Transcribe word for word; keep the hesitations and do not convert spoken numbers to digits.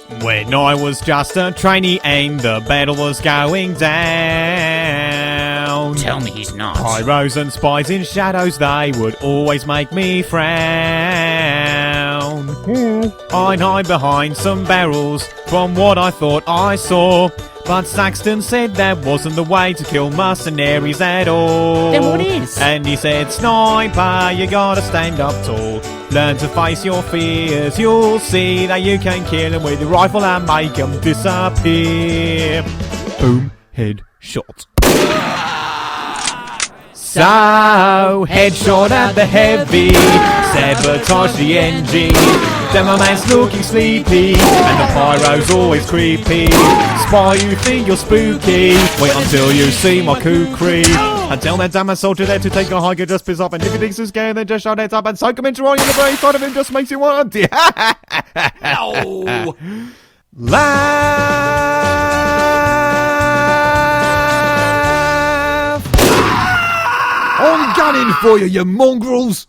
When I was just a trainee and the battle was going down. Tell me he's not. Pyros and spies in shadows, they would always make me frown. I'd hide behind some barrels from what I thought I saw. But Saxton said that wasn't the way to kill mercenaries at all. Then what is? And he said, sniper, you gotta stand up tall. Learn to face your fears. You'll see that you can kill them with your rifle and make them disappear. Boom, head shot. So, headshot at the heavy, sabotage the engine. Then my man's looking sleepy, and the pyro's always creepy. Spy, you think you're spooky, wait until you see my kukri. And tell that damn soldier there to take a hike and just piss off. And if he thinks he's scared, then just shut it up and soak him into oil in the brain side of him just makes you want to... No! Laugh! I'm gunning for you, you mongrels!